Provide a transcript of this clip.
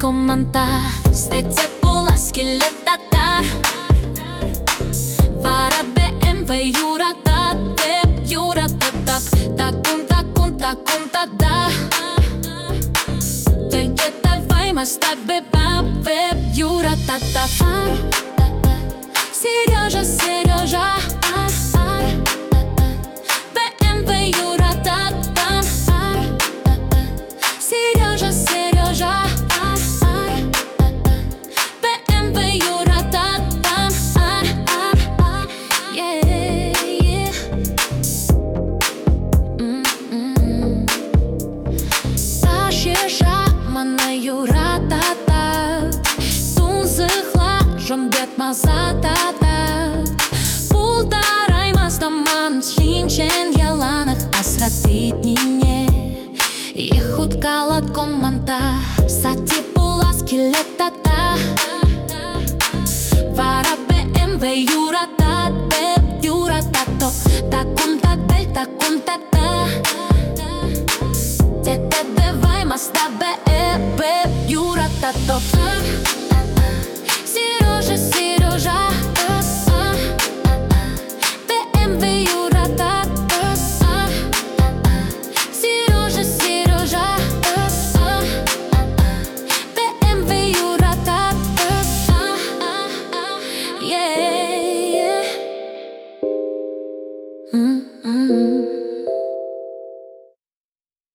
команда. Сдеца поласки летата. Vara BMW jurata, jurata, ta kunta da. Te vai mas ta beba, jurata ta. Сережа, BMW jurata, Сережа, BMW jurata, yeah. Ташеша мана jurata, тунзыхла жомбет мазата. Пултараймастаман шинчен яланах асратитнине. Ехут калат команда, сати поласки летата. Vara BMW jurata, jurata, ta kunta da. Te vai mas ta jurata. Сережа, BMW jurata, Сережа, BMW jurata, yeah.